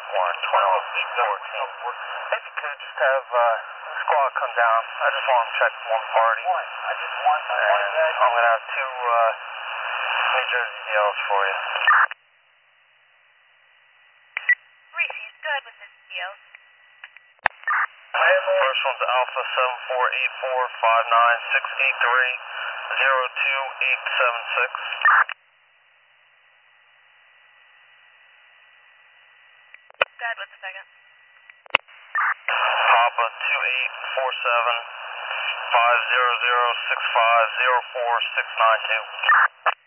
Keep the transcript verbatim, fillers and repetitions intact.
one twelve fourteen. If you could just have uh, squad come down. I just want to check one party. And I'm going to have two uh, New Jersey D Ls for you. Reese, he's good with this deal. First one's Alpha seven four eight four five nine six eight three zero two eight seven six. Good with the second. Papa two eight four seven five zero zero six five zero four six nine two.